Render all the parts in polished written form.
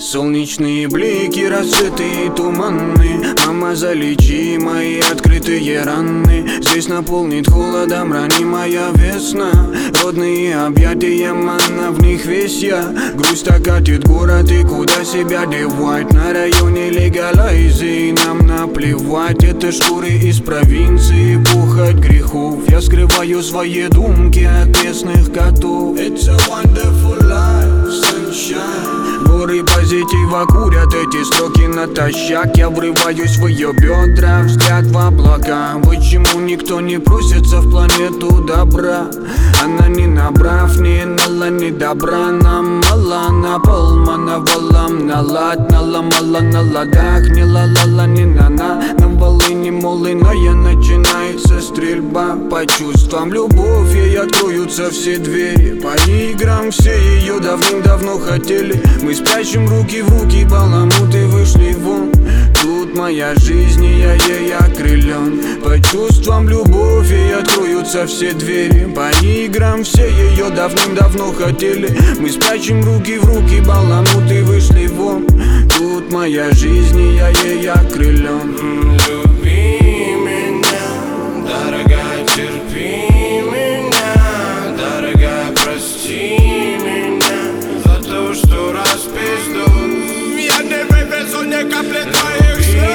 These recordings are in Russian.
Солнечные блики, рассветы и туманы. Мама, залечи мои открытые раны. Здесь наполнит холодом ранимая весна. Родные объятия, манна, в них весь я. Грусть окатит город, и куда себя девать? На районе легалайзи, нам наплевать. Это шкуры из провинции, пухоть грехов. Я скрываю свои думки от местных котов. It's a wonderful life, sunshine. Горы позитива курят эти строки натощак. Я врываюсь в ее бедра, взгляд в облака. Почему никто не просится в планету добра? Она не набрав, не нала, не добра. Нам мало, на полмана валам, налад, наломала на ладах. Не ла-ла-ла, не на-на, на волыне молыная. Начинается стрельба по чувствам, любовь. Ей откроются все двери. По играм все ее давным-давно хотели. Мы спрячем руки в руки, баламуты вышли вон. Тут моя жизнь, и я ей окрылен. По чувствам любовь, ей откроются все двери. По играм все ее давным-давно хотели. Мы спрячем руки в руки, баламуты вышли вон. Тут моя жизнь, и я ей окрылен. Люби меня, дорогая, терпи меня. Дорогая, прости меня за то, что распизду. Я не вывезу ни капли твоих слез.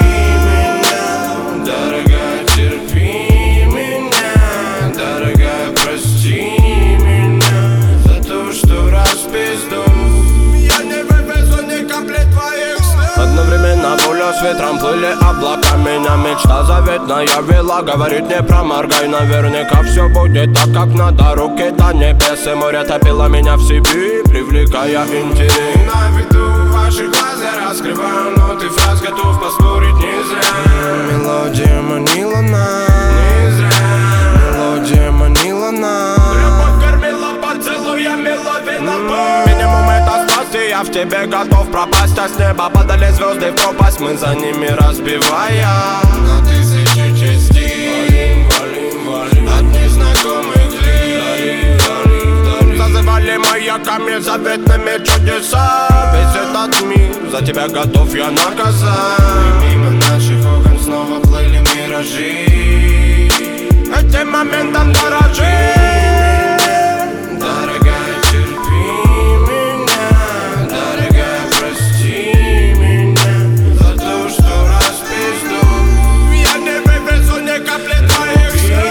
Дорогая, терпи меня. Дорогая, прости меня за то, что распизду. Я не вывезу ни капли твоих слез. Одновременно пуля с ветром плыли облака. Меня мечта заветная вела. Говорит, не проморгай, наверняка все будет так, как надо. Руки до небес, и море топило меня в себе, привлекая интерес. На виду ваших глаз я раскрываю ноты фраз, готов поспорить не зря. Мелодия манила нас, не зря. Мелодия манила нас. Любовь кормила поцелуями, ловила боль. Минимум это страсти, я в тебе готов пропасть. А с неба падали звезды в пропасть, мы за ними разбивая на тысячи частей. Валим от незнакомых лиц. Зазывали маяками заветными чудеса. Весь этот мир за тебя готов я наказать. И мимо наших окон снова плыли миражи. Этим моментом дорожи. Дорогая, терпи меня. Дорогая, прости меня за то, что распизду. Я не вывезу ни капли твоих слез.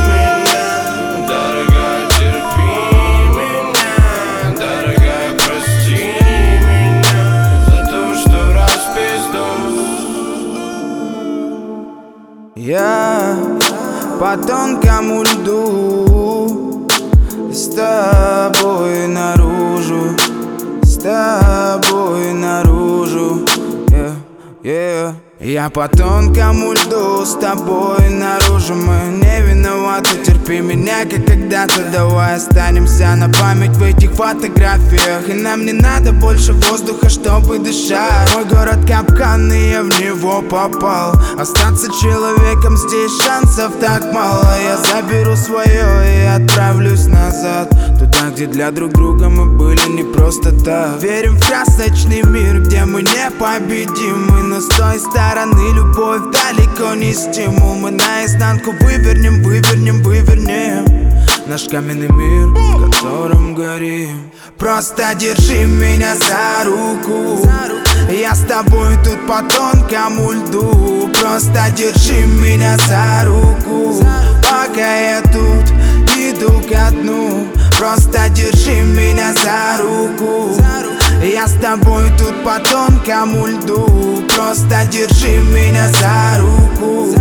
Дорогая, терпи меня. Дорогая, прости меня за то, что распизду. Я по тонкому льду, с тобой наружу, с тобой наружу, Я по тонкому льду, с тобой наружу. Мы не виноваты, терпи меня, как когда-то. Давай останемся на память в этих фотографиях. И нам не надо больше воздуха, чтобы дышать. Мой город капкан, и я в него попал. Остаться человеком здесь шансов так мало. Я заберу свое и отправлюсь назад, туда, где для друг друга мы были не просто так. Верим в красочный мир, где мы непобедимы. Но с той стороны любовь далеко не стимул. Мы наизнанку вывернем, вывернем, вывернем наш каменный мир, в котором горим. Просто держи меня за руку, я с тобой тут по тонкому льду. Просто держи меня за руку, пока я тут иду ко дну. Просто держи меня за руку, я с тобой тут по тонкому льду. Просто держи меня за руку.